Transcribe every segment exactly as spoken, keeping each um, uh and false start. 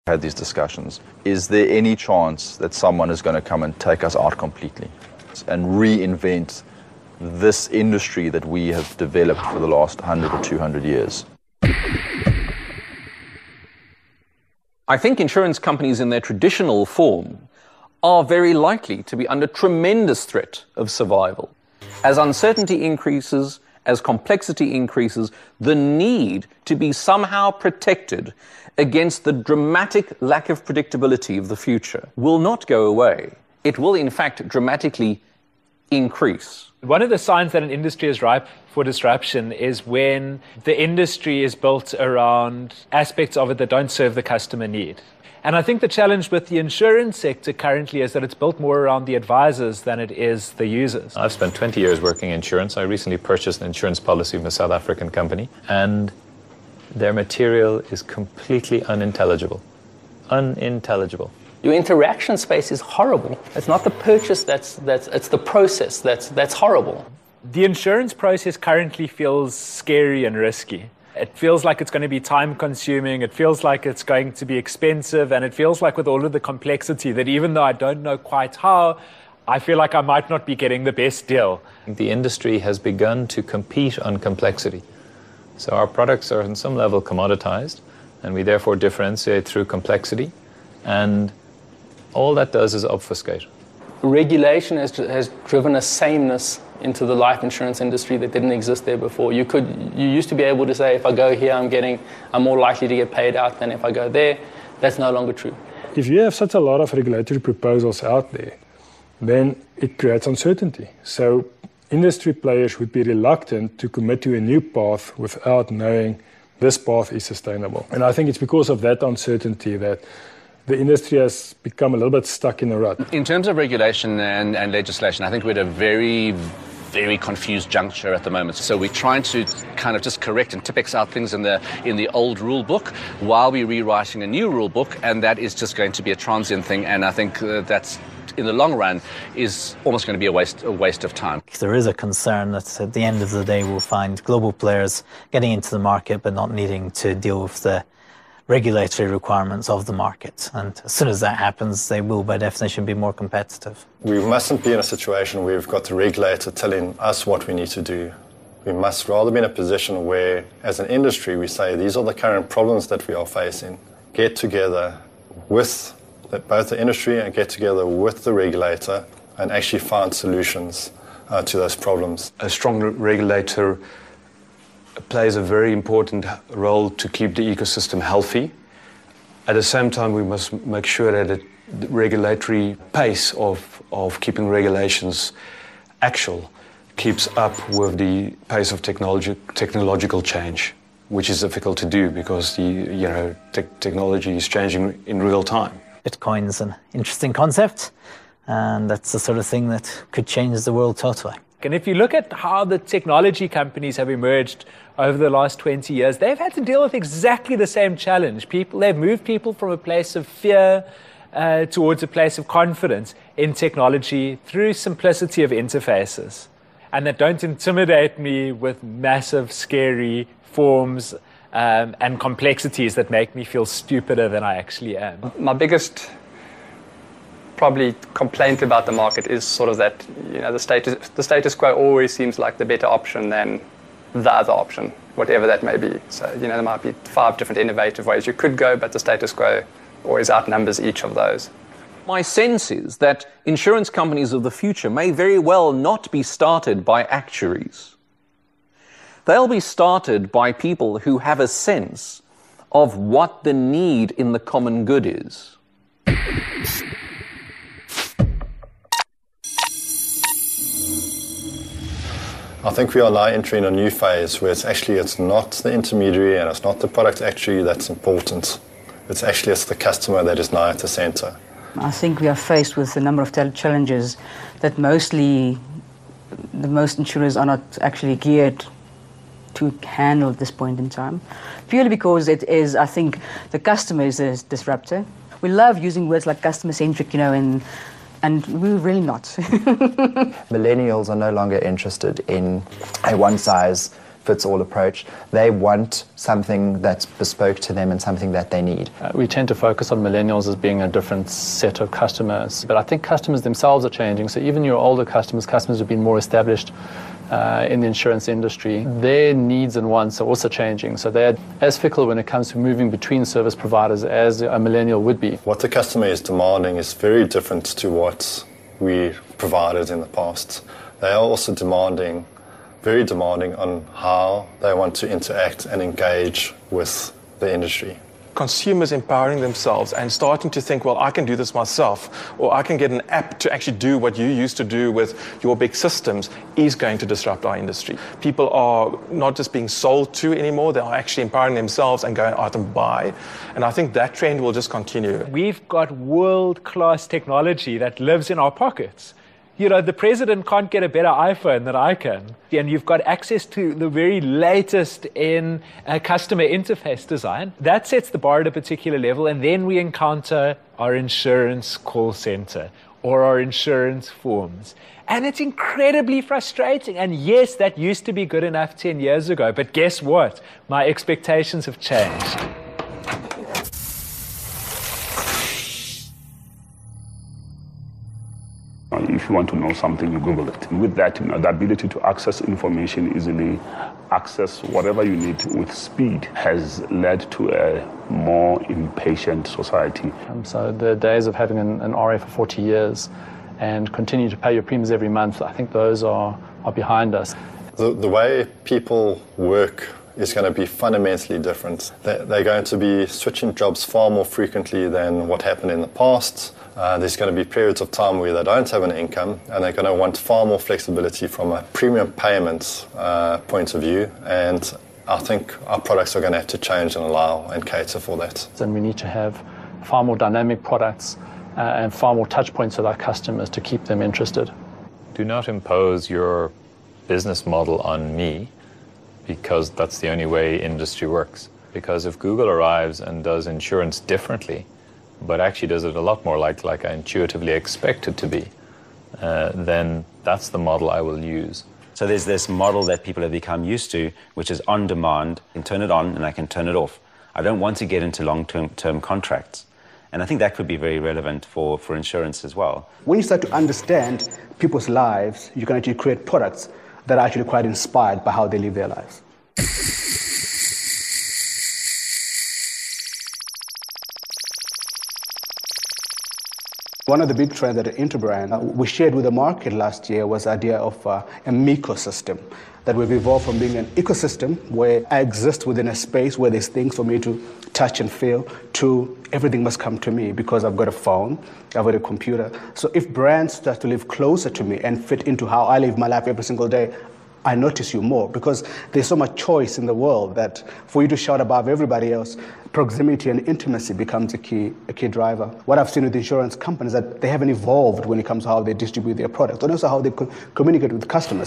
Had these discussions. Is there any chance that someone is going to come and take us out completely and reinvent this industry that we have developed for the last one hundred or two hundred years? I think insurance companies in their traditional form are very likely to be under tremendous threat of survival. As uncertainty increases, as complexity increases, the need to be somehow protected against the dramatic lack of predictability of the future will not go away. It will, in fact, dramatically increase. One of the signs that an industry is ripe for disruption is when the industry is built around aspects of it that don't serve the customer need. And I think the challenge with the insurance sector currently is that it's built more around the advisors than it is the users. I've spent twenty years working in insurance. I recently purchased an insurance policy from a South African company, and their material is completely unintelligible. Unintelligible. Your interaction space is horrible. It's not the purchase that's, that's it's the process that's, that's horrible. The insurance process currently feels scary and risky. It feels like it's going to be time consuming, it feels like it's going to be expensive, and it feels like with all of the complexity that even though I don't know quite how, I feel like I might not be getting the best deal. The industry has begun to compete on complexity. So our products are on some level commoditized, and we therefore differentiate through complexity, and all that does is obfuscate. Regulation has, has driven a sameness into the life insurance industry that didn't exist there before. You could, you used to be able to say, if I go here, I'm getting, I'm more likely to get paid out than if I go there. That's no longer true. If you have such a lot of regulatory proposals out there, then it creates uncertainty. So industry players would be reluctant to commit to a new path without knowing this path is sustainable. And I think it's because of that uncertainty that the industry has become a little bit stuck in a rut. In terms of regulation and, and legislation, I think we're at a very, very confused juncture at the moment. So we're trying to kind of just correct and Tipex out things in the in the old rule book while we're rewriting a new rule book, and that is just going to be a transient thing. And I think uh, that's, in the long run, is almost going to be a waste a waste of time. There is a concern that at the end of the day we'll find global players getting into the market but not needing to deal with the regulatory requirements of the market. And as soon as that happens, they will, by definition, be more competitive. We mustn't be in a situation where we've got the regulator telling us what we need to do. We must rather be in a position where, as an industry, we say these are the current problems that we are facing. Get together with the, both the industry and get together with the regulator and actually find solutions uh, to those problems. A strong regulator plays a very important role to keep the ecosystem healthy. At the same time, we must make sure that it, the regulatory pace of, of keeping regulations actual keeps up with the pace of technology, technological change, which is difficult to do because the you know te- technology is changing in real time. Bitcoin's an interesting concept, and that's the sort of thing that could change the world totally. And if you look at how the technology companies have emerged over the last twenty years, they've had to deal with exactly the same challenge. People, they've moved people from a place of fear uh, towards a place of confidence in technology through simplicity of interfaces. And that don't intimidate me with massive, scary forms um, and complexities that make me feel stupider than I actually am. My biggest probably complaint about the market is sort of that, you know, the status the status quo always seems like the better option than the other option, whatever that may be. So, you know, there might be five different innovative ways you could go, but the status quo always outnumbers each of those. My sense is that insurance companies of the future may very well not be started by actuaries. They'll be started by people who have a sense of what the need in the common good is. I think we are now entering a new phase where it's actually it's not the intermediary and it's not the product actuary that's important. It's actually it's the customer that is now at the center. I think we are faced with a number of challenges that mostly the most insurers are not actually geared to handle at this point in time. Purely because it is, I think, the customer is a disruptor. We love using words like customer-centric, you know, and And we're really not. Millennials are no longer interested in a one-size one-size-fits-all approach. They want something that's bespoke to them and something that they need. Uh, we tend to focus on millennials as being a different set of customers, but I think customers themselves are changing. So even your older customers, customers who've been more established uh, in the insurance industry, their needs and wants are also changing. So they're as fickle when it comes to moving between service providers as a millennial would be. What the customer is demanding is very different to what we provided in the past. They are also demanding, very demanding on how they want to interact and engage with the industry. Consumers empowering themselves and starting to think, well, I can do this myself, or I can get an app to actually do what you used to do with your big systems, is going to disrupt our industry. People are not just being sold to anymore, they are actually empowering themselves and going out and buy. And I think that trend will just continue. We've got world-class technology that lives in our pockets. You know, the president can't get a better iPhone than I can. And you've got access to the very latest in uh, customer interface design. That sets the bar at a particular level. And then we encounter our insurance call center or our insurance forms. And it's incredibly frustrating. And yes, that used to be good enough ten years ago. But guess what? My expectations have changed. If you want to know something, you Google it. And with that, you know, the ability to access information easily, access whatever you need with speed, has led to a more impatient society. Um, so the days of having an, an R A for forty years and continue to pay your premiums every month, I think those are, are behind us. The, the way people work is going to be fundamentally different. They're, they're going to be switching jobs far more frequently than what happened in the past. Uh, there's going to be periods of time where they don't have an income, and they're going to want far more flexibility from a premium payment uh, point of view. And I think our products are going to have to change and allow and cater for that. And we need to have far more dynamic products uh, and far more touch points with our customers to keep them interested. Do not impose your business model on me, because that's the only way industry works. Because if Google arrives and does insurance differently, but actually does it a lot more like, like I intuitively expect it to be, uh, then that's the model I will use. So there's this model that people have become used to, which is on demand. I can turn it on and I can turn it off. I don't want to get into long-term term contracts. And I think that could be very relevant for, for insurance as well. When you start to understand people's lives, you can actually create products that are actually quite inspired by how they live their lives. One of the big trends at Interbrand uh, we shared with the market last year was the idea of uh, a microsystem, that we've evolved from being an ecosystem where I exist within a space where there's things for me to touch and feel, to everything must come to me because I've got a phone, I've got a computer. So if brands start to live closer to me and fit into how I live my life every single day, I notice you more, because there's so much choice in the world that for you to shout above everybody else, proximity and intimacy becomes a key, a key driver. What I've seen with insurance companies is that they haven't evolved when it comes to how they distribute their products, and also how they co- communicate with customers.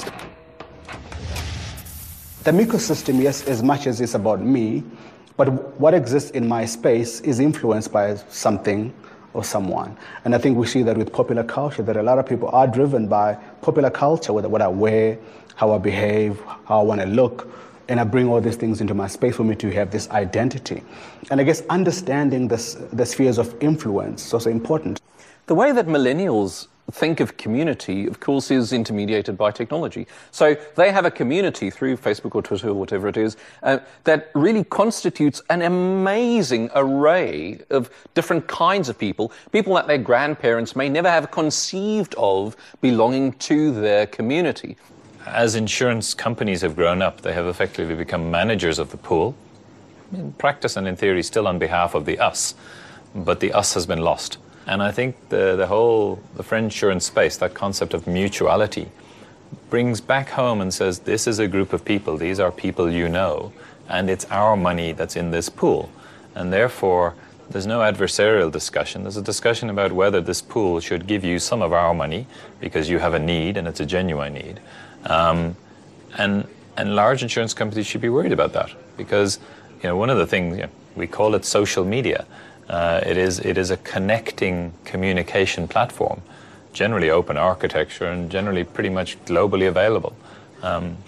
The ecosystem, yes, as much as it's about me, but what exists in my space is influenced by something or someone. And I think we see that with popular culture, that a lot of people are driven by popular culture, whether what I wear, how I behave, how I want to look, and I bring all these things into my space for me to have this identity. And I guess understanding this, the spheres of influence is also important. The way that millennials think of community, of course, is intermediated by technology. So they have a community through Facebook or Twitter or whatever it is uh, that really constitutes an amazing array of different kinds of people, people that their grandparents may never have conceived of belonging to their community. As insurance companies have grown up, they have effectively become managers of the pool. In practice and in theory, still on behalf of the us, but the us has been lost. And I think the, the whole, the friend insurance space, that concept of mutuality, brings back home and says, this is a group of people, these are people you know, and it's our money that's in this pool. And therefore, there's no adversarial discussion. There's a discussion about whether this pool should give you some of our money because you have a need and it's a genuine need. Um, and, and large insurance companies should be worried about that, because you know, one of the things, you know, we call it social media. Uh, it is it is a connecting communication platform, generally open architecture and generally pretty much globally available. Um,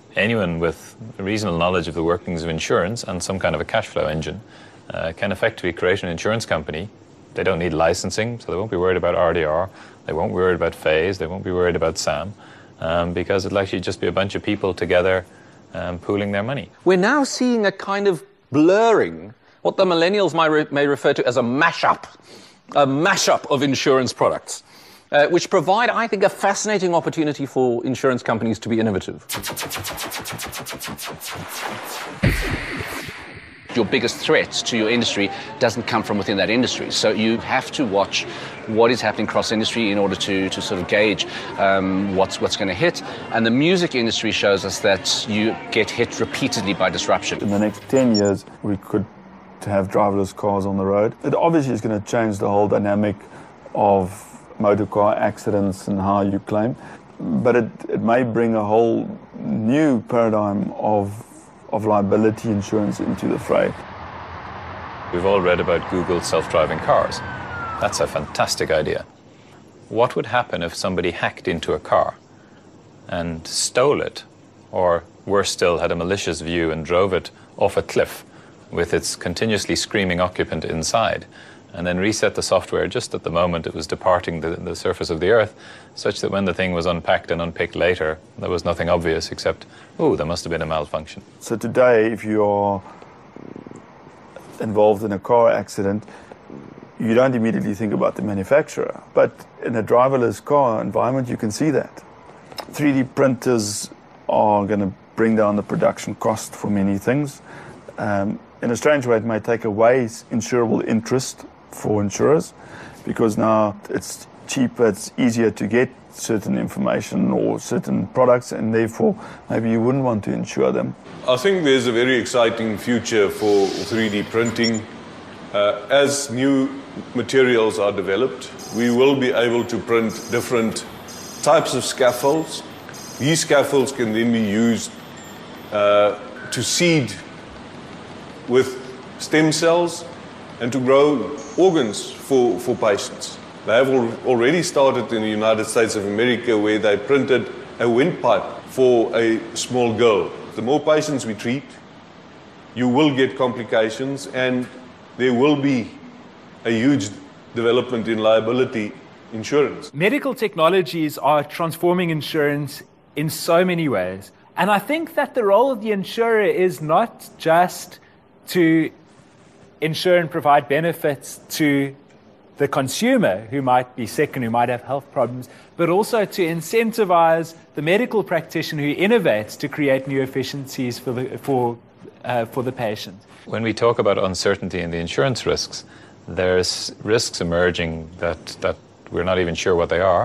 anyone with a reasonable knowledge of the workings of insurance and some kind of a cash flow engine uh, can effectively create an insurance company. They don't need licensing, so they won't be worried about R D R, they won't be worried about phase, they won't be worried about S A M, um, because it'll actually just be a bunch of people together um, pooling their money. We're now seeing a kind of blurring, what the millennials might re- may refer to as a mashup, a mashup of insurance products. Uh, which provide, I think, a fascinating opportunity for insurance companies to be innovative. Your biggest threat to your industry doesn't come from within that industry. So you have to watch what is happening cross-industry in order to, to sort of gauge um, what's, what's going to hit. And the music industry shows us that you get hit repeatedly by disruption. In the next ten years, we could have driverless cars on the road. It obviously is going to change the whole dynamic of motor car accidents and how you claim, but it, it may bring a whole new paradigm of, of liability insurance into the fray. We've all read about Google's self-driving cars. That's a fantastic idea. What would happen if somebody hacked into a car and stole it, or worse still, had a malicious view and drove it off a cliff with its continuously screaming occupant inside, and then reset the software just at the moment it was departing the, the surface of the Earth, such that when the thing was unpacked and unpicked later, there was nothing obvious except, oh, there must have been a malfunction. So today, if you are involved in a car accident, you don't immediately think about the manufacturer. But in a driverless car environment, you can see that. three D printers are going to bring down the production cost for many things. Um, in a strange way, it may take away insurable interest for insurers, because now it's cheaper, it's easier to get certain information or certain products, and therefore maybe you wouldn't want to insure them. I think there's a very exciting future for three D printing. Uh, as new materials are developed, we will be able to print different types of scaffolds. These scaffolds can then be used uh, to seed with stem cells and to grow organs for, for patients. They have al- already started in the United States of America, where they printed a windpipe for a small girl. The more patients we treat, you will get complications, and there will be a huge development in liability insurance. Medical technologies are transforming insurance in so many ways. And I think that the role of the insurer is not just to insure and provide benefits to the consumer who might be sick and who might have health problems, but also to incentivize the medical practitioner who innovates to create new efficiencies for the, for, uh, for the patient. When we talk about uncertainty in the insurance risks, there's risks emerging that, that we're not even sure what they are.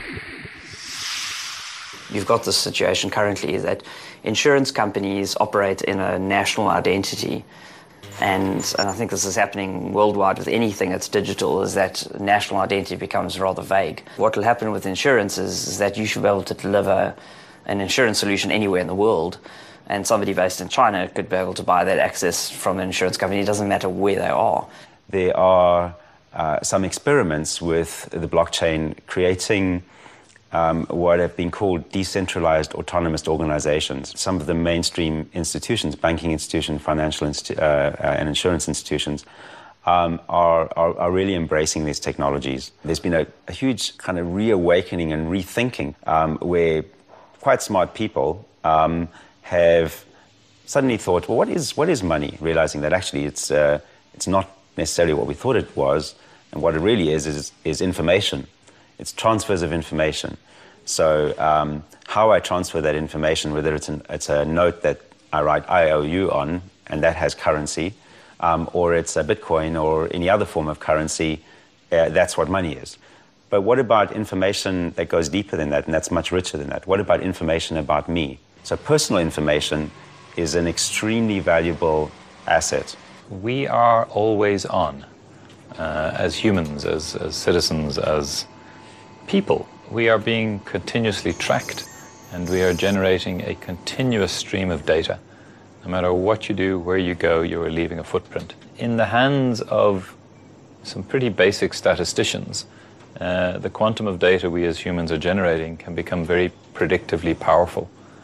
You've got this situation currently that insurance companies operate in a national identity. And, and I think this is happening worldwide with anything that's digital, is that national identity becomes rather vague. What will happen with insurance is, is that you should be able to deliver an insurance solution anywhere in the world, and somebody based in China could be able to buy that access from an insurance company. It doesn't matter where they are. There are uh, some experiments with the blockchain creating Um, what have been called decentralized autonomous organizations. Some of the mainstream institutions, banking institutions, financial institu- uh, and insurance institutions, um, are, are, are really embracing these technologies. There's been a, a huge kind of reawakening and rethinking um, where quite smart people um, have suddenly thought, well, what is, what is money? Realizing that actually it's, uh, it's not necessarily what we thought it was, and what it really is is, is information. It's transfers of information. So um, how I transfer that information, whether it's, an, it's a note that I write I O U on, and that has currency, um, or it's a Bitcoin or any other form of currency, uh, that's what money is. But what about information that goes deeper than that, and that's much richer than that? What about information about me? So personal information is an extremely valuable asset. We are always on, uh, as humans, as, as citizens, as people. We are being continuously tracked, and we are generating a continuous stream of data. No matter what you do, where you go, you are leaving a footprint. In the hands of some pretty basic statisticians, uh, the quantum of data we as humans are generating can become very predictively powerful.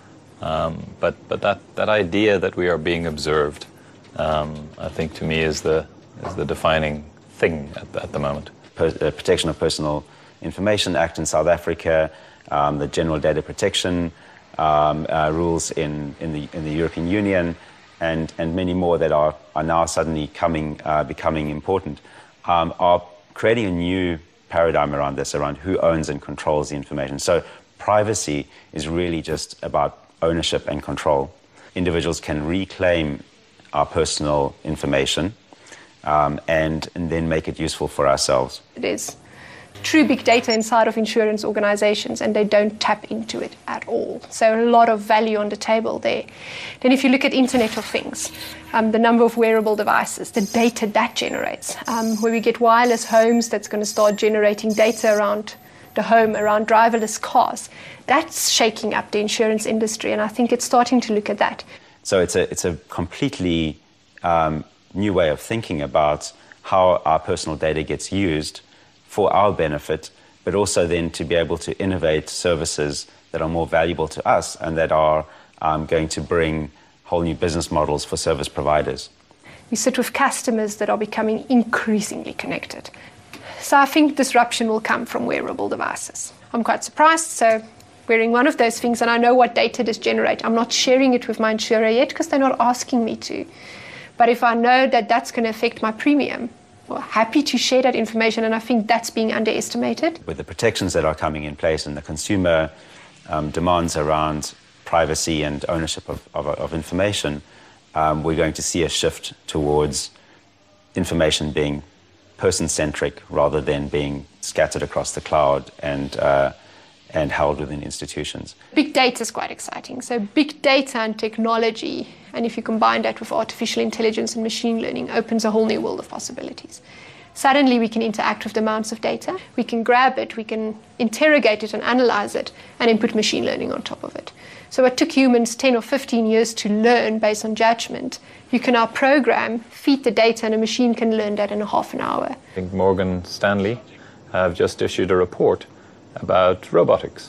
Um, but but that, that idea that we are being observed, um, I think to me is the is the defining thing at the, at the moment. Per, uh, Protection of Personal Information Act in South Africa, um, the General Data Protection um, uh, rules in, in the in the European Union, and and many more that are are now suddenly coming uh, becoming important, um, are creating a new paradigm around this, around who owns and controls the information. So privacy is really just about ownership and control. Individuals can reclaim our personal information um, and, and then make it useful for ourselves. It is true big data inside of insurance organizations, and they don't tap into it at all. So a lot of value on the table there. Then if you look at Internet of Things, um, the number of wearable devices, the data that generates, um, where we get wireless homes that's going to start generating data around the home, around driverless cars, that's shaking up the insurance industry, and I think it's starting to look at that. So it's a, it's a completely um, new way of thinking about how our personal data gets used for our benefit, but also then to be able to innovate services that are more valuable to us and that are um, going to bring whole new business models for service providers. We sit with customers that are becoming increasingly connected. So I think disruption will come from wearable devices. I'm quite surprised, so wearing one of those things, and I know what data this generates. I'm not sharing it with my insurer yet because they're not asking me to. But if I know that that's going to affect my premium, well, happy to share that information, and I think that's being underestimated. With the protections that are coming in place and the consumer um, demands around privacy and ownership of, of, of information, um, we're going to see a shift towards information being person-centric rather than being scattered across the cloud and, uh, and held within institutions. Big data is quite exciting. So big data and technology, and if you combine that with artificial intelligence and machine learning, opens a whole new world of possibilities. Suddenly we can interact with the amounts of data, we can grab it, we can interrogate it and analyze it, and then put machine learning on top of it. So what took humans ten or fifteen years to learn based on judgment, you can now program, feed the data, and a machine can learn that in a half an hour. I think Morgan Stanley have just issued a report about robotics.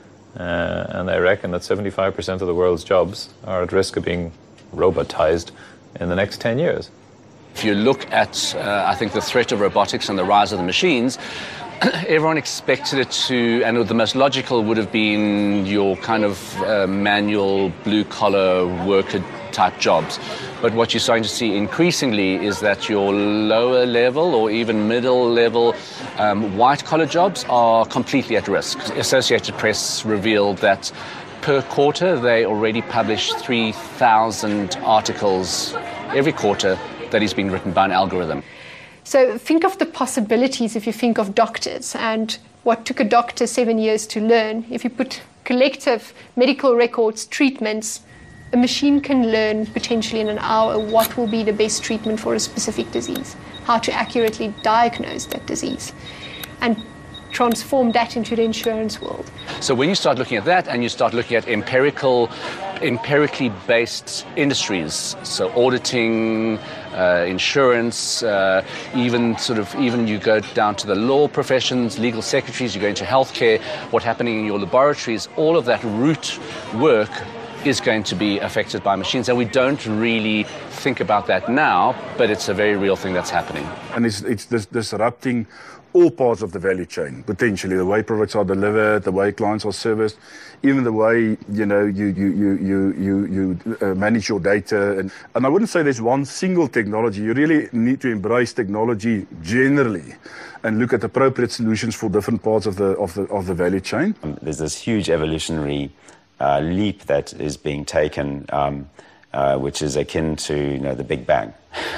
Uh, and they reckon that seventy-five percent of the world's jobs are at risk of being robotized in the next ten years. If you look at, uh, I think, the threat of robotics and the rise of the machines, everyone expected it to, and the most logical would have been your kind of uh, manual, blue-collar worker type jobs. But what you're starting to see increasingly is that your lower level or even middle level um, white-collar jobs are completely at risk. Associated Press revealed that per quarter they already publish three thousand articles every quarter that is being written by an algorithm. So think of the possibilities if you think of doctors and what took a doctor seven years to learn. If you put collective medical records, treatments, a machine can learn potentially in an hour what will be the best treatment for a specific disease, how to accurately diagnose that disease, and transform that into the insurance world. So when you start looking at that and you start looking at empirical, empirically based industries, so auditing, uh, insurance, uh, even sort of even you go down to the law professions, legal secretaries, you go into healthcare, what's happening in your laboratories, all of that root work is going to be affected by machines, and we don't really think about that now, but it's a very real thing that's happening. And it's, it's dis- disrupting all parts of the value chain, potentially, the way products are delivered, the way clients are serviced, even the way, you know, you you you you you, you uh, manage your data. And, and I wouldn't say there's one single technology. You really need to embrace technology generally and look at appropriate solutions for different parts of the of the of the value chain. Um, there's this huge evolutionary uh, leap that is being taken, um, uh, which is akin to, you know, the Big Bang.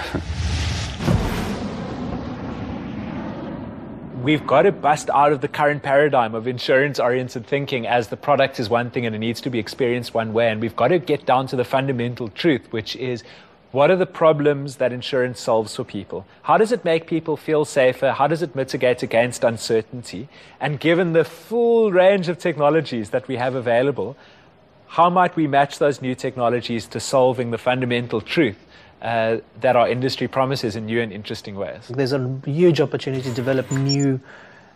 We've got to bust out of the current paradigm of insurance-oriented thinking as the product is one thing and it needs to be experienced one way. And we've got to get down to the fundamental truth, which is, what are the problems that insurance solves for people? How does it make people feel safer? How does it mitigate against uncertainty? And given the full range of technologies that we have available, how might we match those new technologies to solving the fundamental truth Uh, that our industry promises in new and interesting ways? There's a huge opportunity to develop new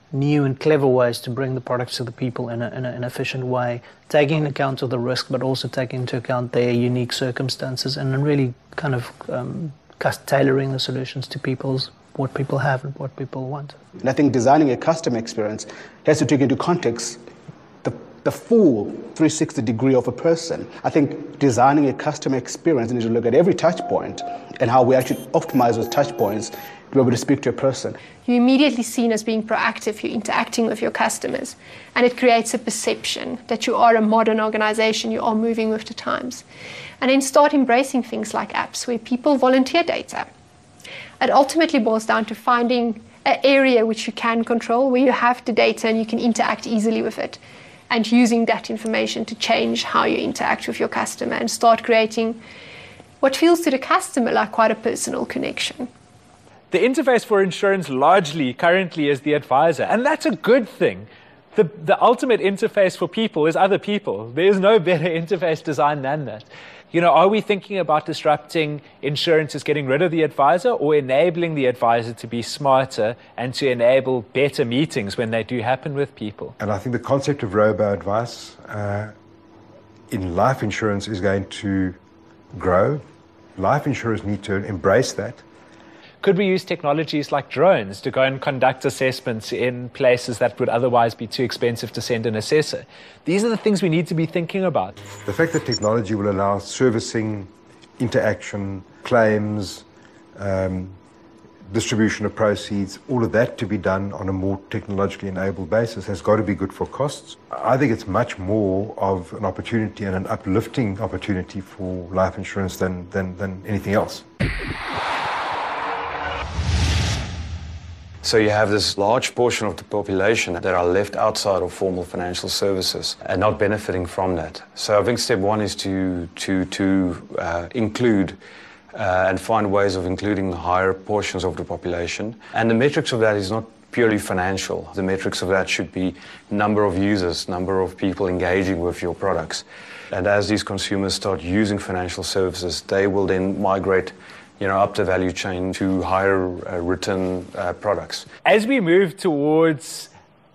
new and clever ways to bring the products to the people in, a, in a, an efficient way, taking account of the risk, but also taking into account their unique circumstances, and really kind of um, tailoring the solutions to people's what people have and what people want. And I think designing a customer experience has to take into context the, the full three sixty degree of a person. I think designing a customer experience needs to look at every touch point and how we actually optimize those touch points to be able to speak to a person. You're immediately seen as being proactive, you're interacting with your customers, and it creates a perception that you are a modern organization, you are moving with the times. And then start embracing things like apps where people volunteer data. It ultimately boils down to finding an area which you can control, where you have the data and you can interact easily with it, and using that information to change how you interact with your customer and start creating what feels to the customer like quite a personal connection. The interface for insurance largely currently is the advisor, and that's a good thing. The, the ultimate interface for people is other people. There is no better interface design than that. You know, are we thinking about disrupting insurance as getting rid of the advisor, or enabling the advisor to be smarter and to enable better meetings when they do happen with people? And I think the concept of robo-advice uh, in life insurance is going to grow. Life insurers need to embrace that. Could we use technologies like drones to go and conduct assessments in places that would otherwise be too expensive to send an assessor? These are the things we need to be thinking about. The fact that technology will allow servicing, interaction, claims, um, distribution of proceeds, all of that to be done on a more technologically enabled basis has got to be good for costs. I think it's much more of an opportunity and an uplifting opportunity for life insurance than, than, than anything else. So you have this large portion of the population that are left outside of formal financial services and not benefiting from that. So I think step one is to, to, to uh, include uh, and find ways of including higher portions of the population. And the metrics of that is not purely financial. The metrics of that should be number of users, number of people engaging with your products. And as these consumers start using financial services, they will then migrate you know, up the value chain to higher uh, return uh, products. As we move towards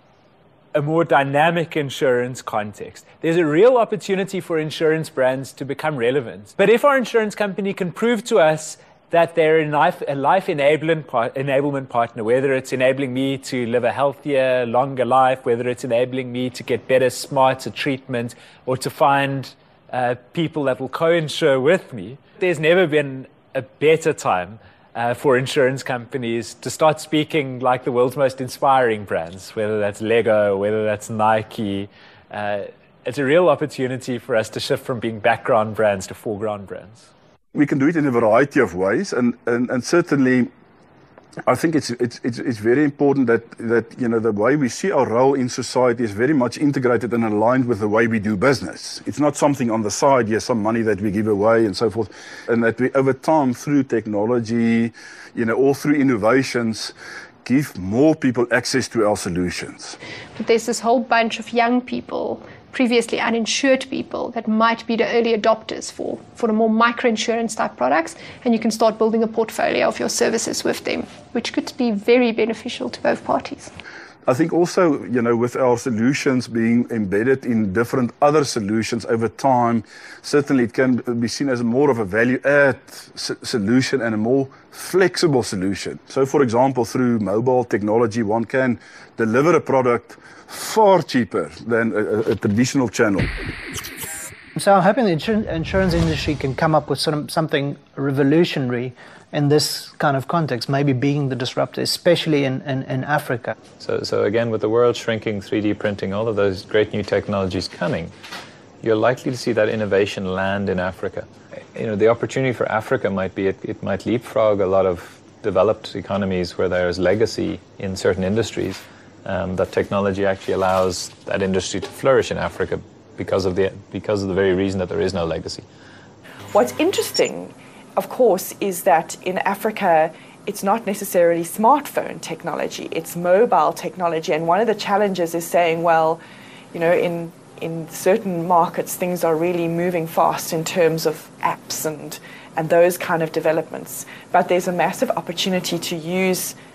a more dynamic insurance context, there's a real opportunity for insurance brands to become relevant. But if our insurance company can prove to us that they're a life, a life enablement, part, enablement partner, whether it's enabling me to live a healthier, longer life, whether it's enabling me to get better, smarter treatment, or to find uh, people that will co-insure with me, there's never been a better time uh, for insurance companies to start speaking like the world's most inspiring brands, whether that's Lego, whether that's Nike. Uh, it's a real opportunity for us to shift from being background brands to foreground brands. We can do it in a variety of ways, and, and, and certainly I think it's, it's, it's, it's very important that, that, you know, the way we see our role in society is very much integrated and aligned with the way we do business. It's not something on the side, yes, some money that we give away and so forth, and that we, over time, through technology, you know, all through innovations, give more people access to our solutions. But there's this whole bunch of young people, previously uninsured people, that might be the early adopters for, for the more microinsurance type products, and you can start building a portfolio of your services with them, which could be very beneficial to both parties. I think also, you know, with our solutions being embedded in different other solutions over time, certainly it can be seen as more of a value-add s- solution and a more flexible solution. So, for example, through mobile technology, one can deliver a product far cheaper than a, a traditional channel. So I'm hoping the insur- insurance industry can come up with some, something revolutionary in this kind of context, maybe being the disruptor, especially in, in, in Africa. So, so again, with the world shrinking, three D printing, all of those great new technologies coming, you're likely to see that innovation land in Africa. You know, the opportunity for Africa might be it, it might leapfrog a lot of developed economies where there's legacy in certain industries. Um, that technology actually allows that industry to flourish in Africa because of the because of the very reason that there is no legacy. What's interesting, of course, is that in Africa, it's not necessarily smartphone technology, it's mobile technology. And one of the challenges is saying, well, you know, in in certain markets, things are really moving fast in terms of apps and, and those kind of developments. But there's a massive opportunity to use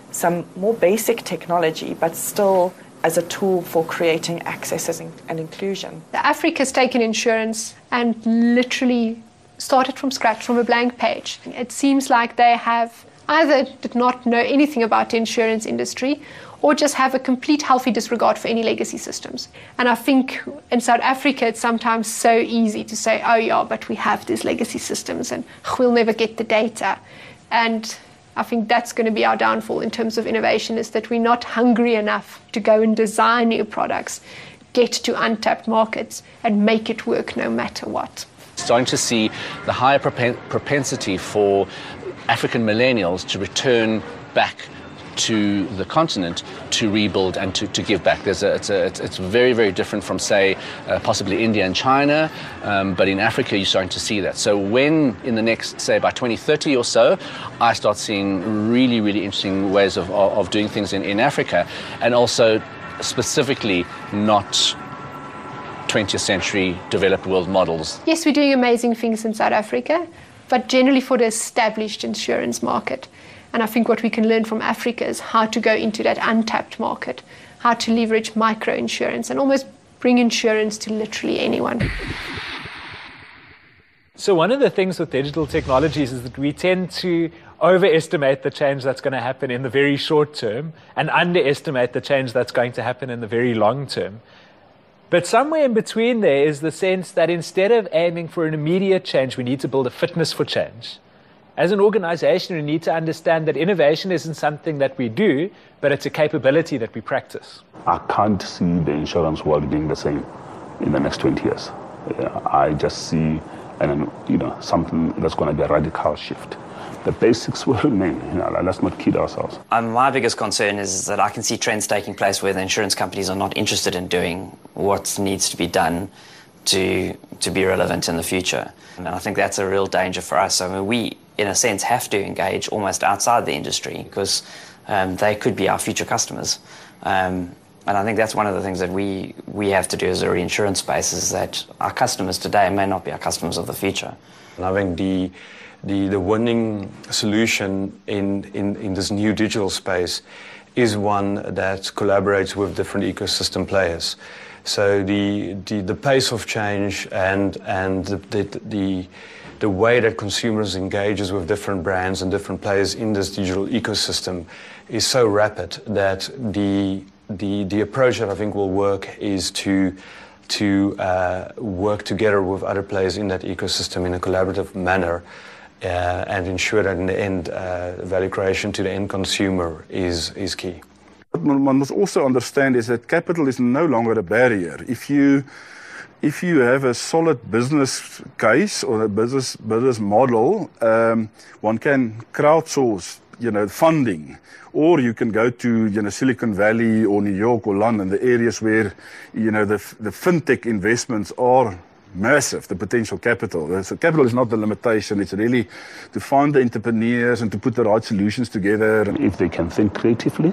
some more basic technology, but still as a tool for creating access and inclusion. Africa's taken insurance and literally started from scratch, from a blank page. It seems like they have either did not know anything about the insurance industry or just have a complete healthy disregard for any legacy systems. And I think in South Africa, it's sometimes so easy to say, oh yeah, but we have these legacy systems and we'll never get the data. And I think that's going to be our downfall in terms of innovation, is that we're not hungry enough to go and design new products, get to untapped markets and make it work no matter what. Starting to see the higher propen- propensity for African millennials to return back to the continent to rebuild and to, to give back. There's a, it's, a, it's, it's very, very different from, say, uh, possibly India and China, um, but in Africa you're starting to see that. So when in the next, say, by twenty thirty or so, I start seeing really, really interesting ways of, of, of doing things in, in Africa, and also specifically not twentieth century developed world models. Yes, we're doing amazing things in South Africa, but generally for the established insurance market. And I think what we can learn from Africa is how to go into that untapped market, how to leverage micro-insurance and almost bring insurance to literally anyone. So one of the things with digital technologies is that we tend to overestimate the change that's going to happen in the very short term and underestimate the change that's going to happen in the very long term. But somewhere in between there is the sense that instead of aiming for an immediate change, we need to build a fitness for change. As an organization, we need to understand that innovation isn't something that we do, but it's a capability that we practice. I can't see the insurance world being the same in the next twenty years. I just see and you know, something that's going to be a radical shift. The basics will remain. You know, let's not kid ourselves. Um, my biggest concern is that I can see trends taking place where the insurance companies are not interested in doing what needs to be done to to be relevant in the future. And I think that's a real danger for us. I mean, we, in a sense, have to engage almost outside the industry because um, they could be our future customers. Um, and I think that's one of the things that we, we have to do as a reinsurance space, is that our customers today may not be our customers of the future. And I think the, the, the winning solution in, in, in this new digital space is one that collaborates with different ecosystem players. So the, the, the pace of change and, and the, the, the, the way that consumers engages with different brands and different players in this digital ecosystem is so rapid that the, the, the approach that I think will work is to, to uh, work together with other players in that ecosystem in a collaborative manner uh, and ensure that in the end uh, value creation to the end consumer is, is key. What one must also understand is that capital is no longer a barrier. If you, if you have a solid business case or a business business model, um, one can crowdsource, you know, funding, or you can go to, you know, Silicon Valley or New York or London, the areas where, you know, the the fintech investments are massive, the potential capital. So capital is not the limitation. It's really to find the entrepreneurs and to put the right solutions together. If they can think creatively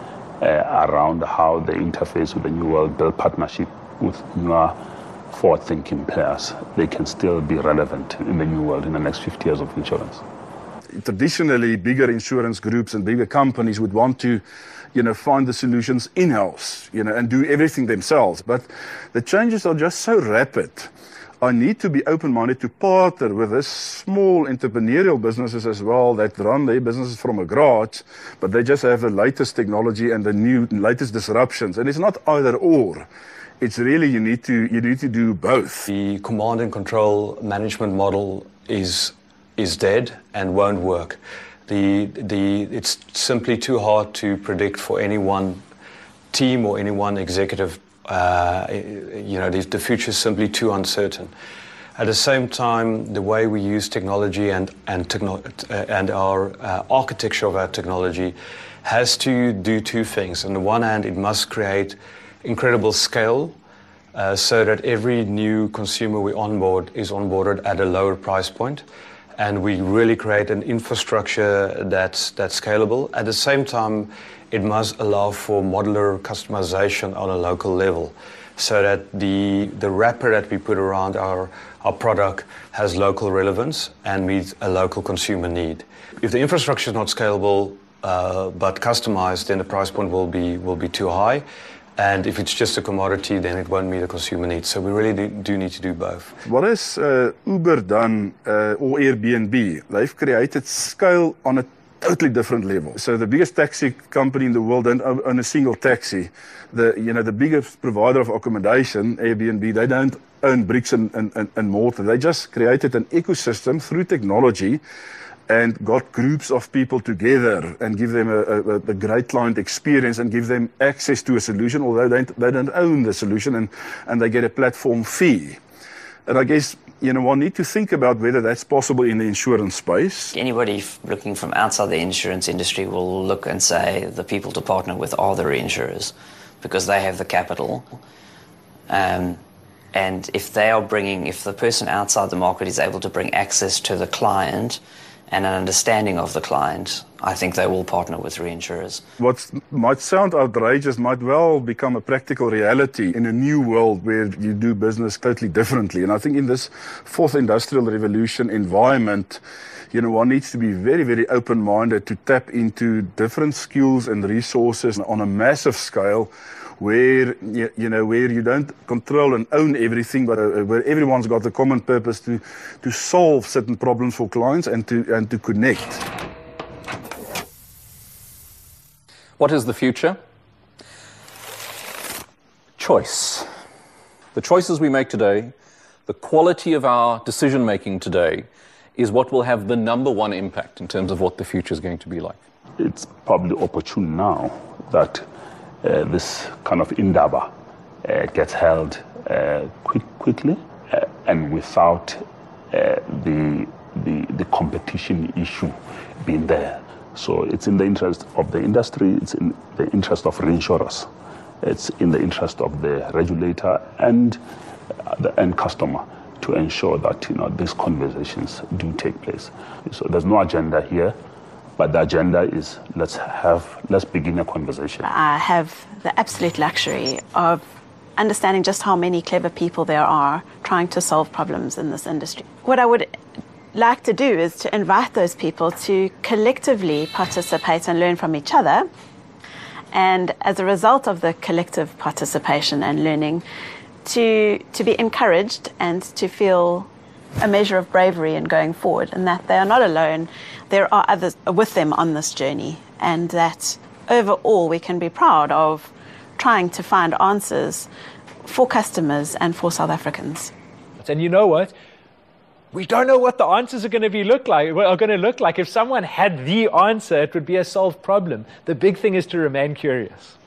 Uh, around how they interface with the new world, build partnership with more forward-thinking players, they can still be relevant in the new world in the next fifty years of insurance. Traditionally, bigger insurance groups and bigger companies would want to, you know, find the solutions in-house, you know, and do everything themselves. But the changes are just so rapid. I need to be open-minded to partner with the small entrepreneurial businesses as well that run their businesses from a garage, but they just have the latest technology and the new latest disruptions. And it's not either or. It's really you need to you need to do both. The command and control management model is is dead and won't work. The the it's simply too hard to predict for any one team or any one executive. Uh, you know, the, the future is simply too uncertain. At the same time, the way we use technology and and, techno uh, and our uh, architecture of our technology has to do two things. On the one hand, it must create incredible scale uh, so that every new consumer we onboard is onboarded at a lower price point, and we really create an infrastructure that's that's scalable. At the same time, it must allow for modular customization on a local level so that the, the wrapper that we put around our, our product has local relevance and meets a local consumer need. If the infrastructure is not scalable, uh, but customized, then the price point will be will be too high. And if it's just a commodity, then it won't meet the consumer needs. So we really do, do need to do both. What has uh, Uber done, uh, or Airbnb? They've created scale on a totally different level. So the biggest taxi company in the world don't own a single taxi. The you know the biggest provider of accommodation, Airbnb, they don't own bricks and, and, and mortar. They just created an ecosystem through technology and got groups of people together and give them a, a, a great client experience and give them access to a solution, although they don't, they don't own the solution, and, and they get a platform fee. And I guess, you know, one need to think about whether that's possible in the insurance space. Anybody looking from outside the insurance industry will look and say the people to partner with are the reinsurers because they have the capital. Um, and if they are bringing, if the person outside the market is able to bring access to the client and an understanding of the client, I think they will partner with reinsurers. What might sound outrageous might well become a practical reality in a new world where you do business totally differently. And I think in this fourth industrial revolution environment, you know, one needs to be very, very open-minded to tap into different skills and resources on a massive scale, where you, you know where you don't control and own everything, but uh, where everyone's got the common purpose to to solve certain problems for clients and to and to connect. What is the future? Choice. The choices we make today, the quality of our decision making today, is what will have the number one impact in terms of what the future is going to be like. It's probably opportune now that Uh, this kind of indaba uh, gets held uh, quick, quickly uh, and without uh, the, the the competition issue being there. So it's in the interest of the industry, it's in the interest of reinsurers, it's in the interest of the regulator and uh, the end customer to ensure that, you know, these conversations do take place. So there's no agenda here. But the agenda is let's have, let's begin a conversation. I have the absolute luxury of understanding just how many clever people there are trying to solve problems in this industry. What I would like to do is to invite those people to collectively participate and learn from each other. And as a result of the collective participation and learning, to, to be encouraged and to feel a measure of bravery in going forward, and that they are not alone. There are others with them on this journey, and that overall we can be proud of trying to find answers for customers and for South Africans. And you know what? We don't know what the answers are going to be look like. Are going to look like. If someone had the answer, it would be a solved problem. The big thing is to remain curious.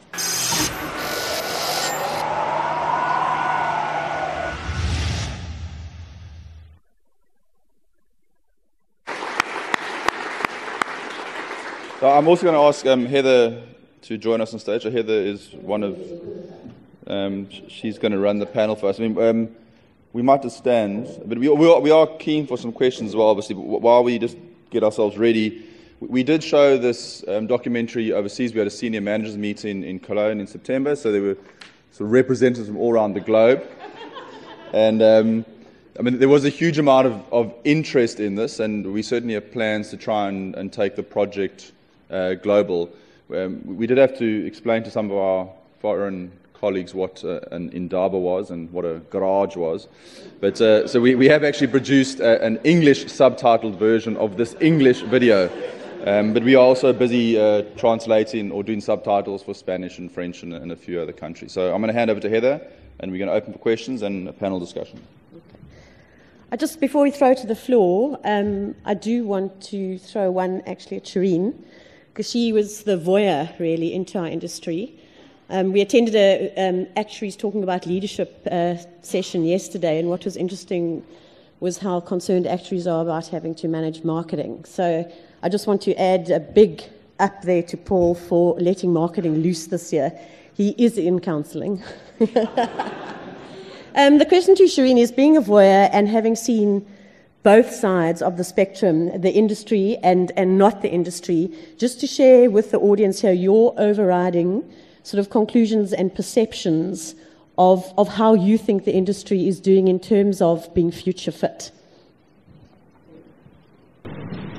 So I'm also going to ask um, Heather to join us on stage. So Heather is one of, um, she's going to run the panel for us. I mean, um, we might just stand, but we, we, are, we are keen for some questions as well, obviously. But while we just get ourselves ready, we did show this um, documentary overseas. We had a senior managers meeting in Cologne in September, so there were sort of representatives from all around the globe. And um, I mean, there was a huge amount of, of interest in this, and we certainly have plans to try and, and take the project Uh, global. Um, we did have to explain to some of our foreign colleagues what uh, an indaba was and what a garage was. But uh, so we, we have actually produced uh, an English subtitled version of this English video. Um, but we are also busy uh, translating or doing subtitles for Spanish and French and, and a few other countries. So I'm going to hand over to Heather, and we're going to open for questions and a panel discussion. I just, before we throw to the floor, um, I do want to throw one actually at Shireen, because she was the voyeur, really, into our industry. Um, we attended a um, actuaries talking about leadership uh, session yesterday, and what was interesting was how concerned actuaries are about having to manage marketing. So I just want to add a big up there to Paul for letting marketing loose this year. He is in counselling. um, the question to Shireen is, being a voyeur and having seen both sides of the spectrum, the industry and, and not the industry, just to share with the audience here your overriding sort of conclusions and perceptions of, of how you think the industry is doing in terms of being future fit.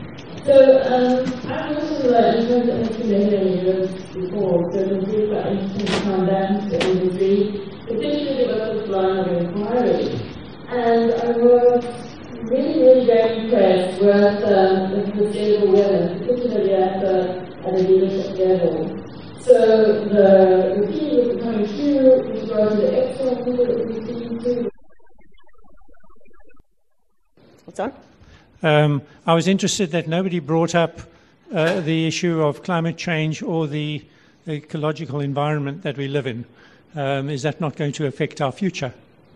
So um, I'm also uh, interested in making years before, so it's really quite interesting to come back to the industry, particularly about this line of inquiry. And I was really, really very impressed with um, the sustainable awareness, particularly at the, at the leadership level. So the, the key was becoming true with regard to the external people that we see too. What's on? Um, I was interested that nobody brought up uh, the issue of climate change or the ecological environment that we live in. Um, is that not going to affect our future?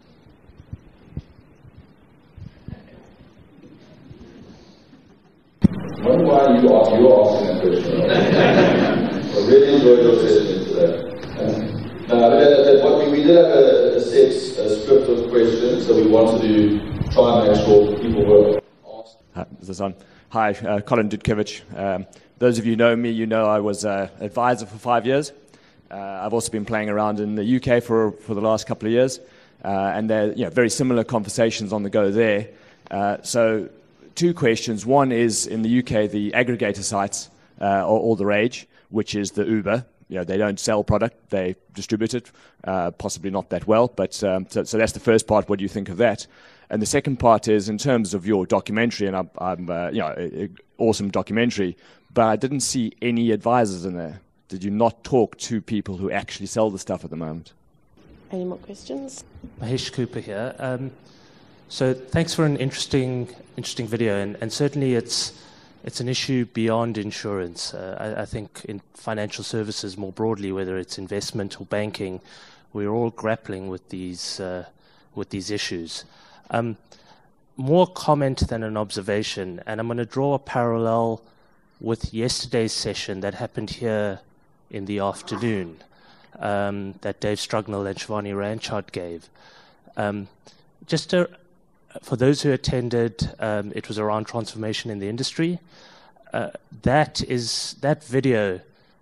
I wonder why you are, you are asking that question. I really enjoyed your session today. Um, no, but, uh, what we, we did have a, a set a script of questions, so we wanted to try and make sure people were asked. Uh, is this on? Hi, uh, Colin Dudkiewicz. Um, those of you who know me, you know I was an uh, advisor for five years. Uh, I've also been playing around in the U K for, for the last couple of years, uh, and there are you know, very similar conversations on the go there. Uh, so two questions. One is, in the U K, the aggregator sites uh, are all the rage, which is the Uber. You know, they don't sell product, they distribute it, uh, possibly not that well, but um, so, so that's the first part. What do you think of that? And the second part is, in terms of your documentary, and I'm, I'm uh, you know, a, a awesome documentary, but I didn't see any advisors in there. Did you not talk to people who actually sell the stuff at the moment? Any more questions? Mahesh Cooper here. Um, so thanks for an interesting, interesting video, and, and certainly it's it's an issue beyond insurance. Uh, I, I think in financial services more broadly, whether it's investment or banking, we're all grappling with these uh, with these issues. Um, more comment than an observation, and I'm going to draw a parallel with yesterday's session that happened here in the afternoon, um, that Dave Strugnell and Shivani Ranchard gave. Um, just to, for those who attended, um, it was around transformation in the industry. Uh, that is that video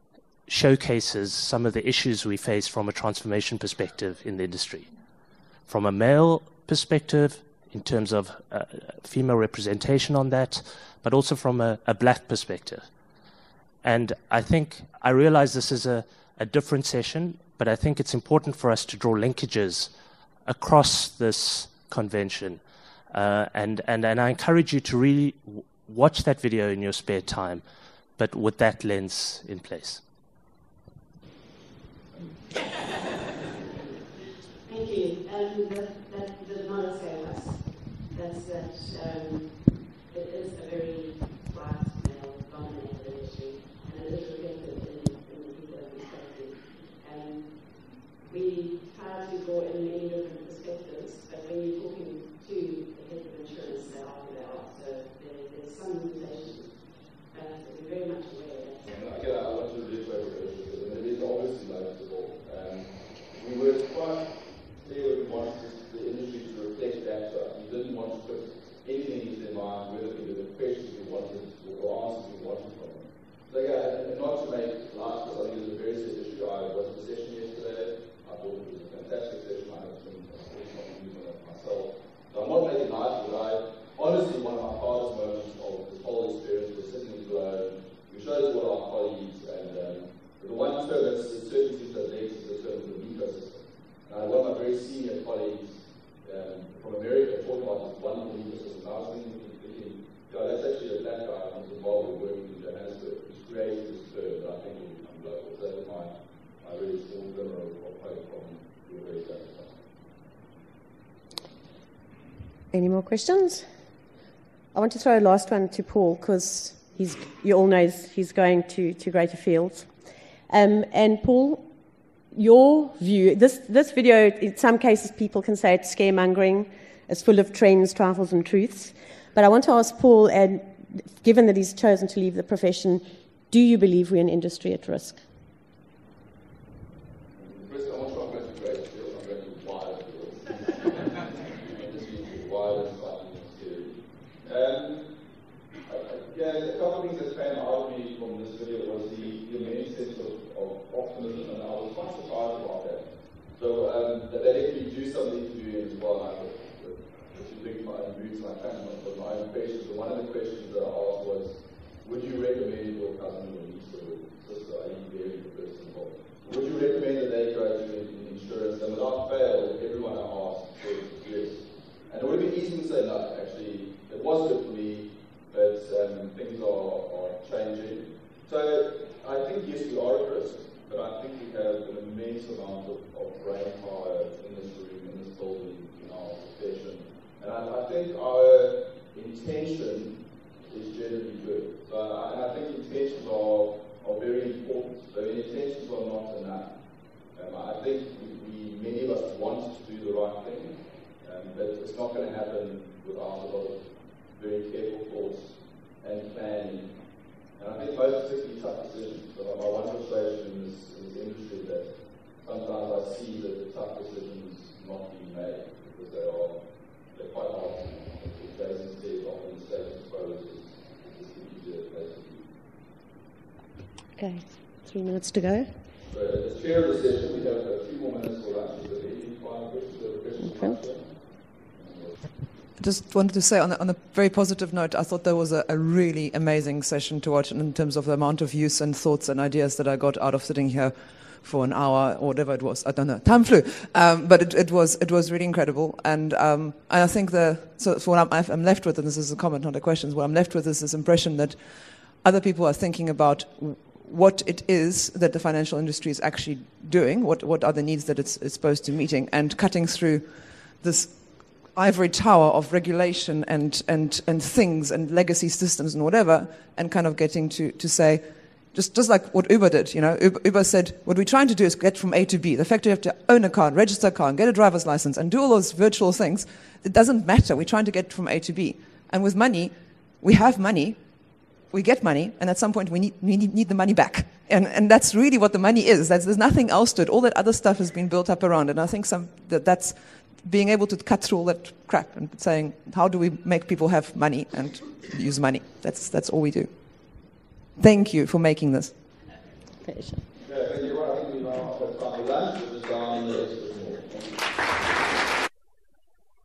showcases some of the issues we face from a transformation perspective in the industry. From a male perspective, in terms of uh, female representation on that, but also from a, a black perspective. And I think, I realize this is a, a different session, but I think it's important for us to draw linkages across this convention. Uh, and, and, and I encourage you to really w- watch that video in your spare time, but with that lens in place. Thank you. Um, that, that, the demand scale us. That's that um, it is a very white male-dominated industry, and it is reflected in, in the people that we spoke to. Um, we try to draw in many different perspectives, but when you're talking to the head of insurance, they are who they are. So there, there's some limitations, but we're very much aware of that. Again, I want to reiterate because it is obviously noticeable. Um, we were quite clear we wanted the industry to reflect back to us. We didn't want to put anything into their mind, whether it be the questions we wanted or answers we wanted from them. So again, and not to make light, because I think it was a very serious issue. I was at the session yesterday. I thought it was a fantastic session. I had some opportunities on it myself. So I'm not making light of it. I honestly, one of my proudest moments of this whole experience was sitting in Globe. We showed it to all our colleagues, and um, the one term that's certainly seems to relate is the term of the ecosystem. Uh, one of my very senior colleagues um, from America talked about this wonderful ecosystem. I was thinking, thinking yeah, that's actually a black guy from Zimbabwe working in Johannesburg who's created this term that I think will become global. So that was my, my very small glimmer of, of hope from your very satisfied. Any more questions? I want to throw a last one to Paul because he's, you all know he's going to, to greater fields. Um, and Paul, your view, this, this video, in some cases people can say it's scaremongering, it's full of trends, trifles and truths. But I want to ask Paul, and given that he's chosen to leave the profession, do you believe we're an industry at risk? First, I want to talk about the great field. I'm going to wider fields. Industry is wider, slightly more serious. Um, yeah, a couple of things that came out of me from this video was the, the immense sense of, of optimism, and I was quite surprised about that. So um, that, that if you do something to do as well, I which is big my own boots and I kind of my own questions. So one of the questions that I asked was, would you recommend your cousin or niece or sister, are you very the person involved? Would you recommend that they go to insurance? And without fail, everyone I asked said yes. And it would be easy to say no, actually, it was good for me, but um, things are, are changing. So I think, yes, we are at risk, but I think we have an immense amount of, of brain power in this room, in this building, in our profession. And I, I think our intention is generally good. So I, and I think intentions are, are very important. So intentions are not enough. Um, I think we, we, many of us want to do the right thing, um, but it's not going to happen without a lot of very careful thoughts and planning. And I think most particularly tough decisions. So my one frustration in this, in this industry that sometimes I see that the tough decisions not being made because they are they're quite hard. As Jason said, often the status quo is is the easier place to be. Okay, three minutes to go. So as chair of the session, we have a few more minutes for lunch. Is there any final questions or questions? Okay. I just wanted to say, on a, on a very positive note, I thought there was a, a really amazing session to watch in terms of the amount of use and thoughts and ideas that I got out of sitting here for an hour or whatever it was. I don't know. Time flew, um, but it, it was it was really incredible. And um, I think the so, so what I'm, I'm left with, and this is a comment, not a question. What I'm left with is this impression that other people are thinking about what it is that the financial industry is actually doing, what what are the needs that it's, it's supposed to be meeting, and cutting through this ivory tower of regulation and, and, and things and legacy systems and whatever, and kind of getting to, to say, just, just like what Uber did, you know, Uber, Uber said, what we're trying to do is get from A to B. The fact you have to own a car, register a car, and get a driver's license, and do all those virtual things, it doesn't matter. We're trying to get from A to B. And with money, we have money, we get money, and at some point we need, we need, need the money back. And, and that's really what the money is. That's, there's nothing else to it. All that other stuff has been built up around it. And I think some, that that's being able to cut through all that crap and saying, how do we make people have money and use money? That's, that's all we do. Thank you for making this. Pleasure. Yeah, thank you. I think we now have time for lunch. It was down there.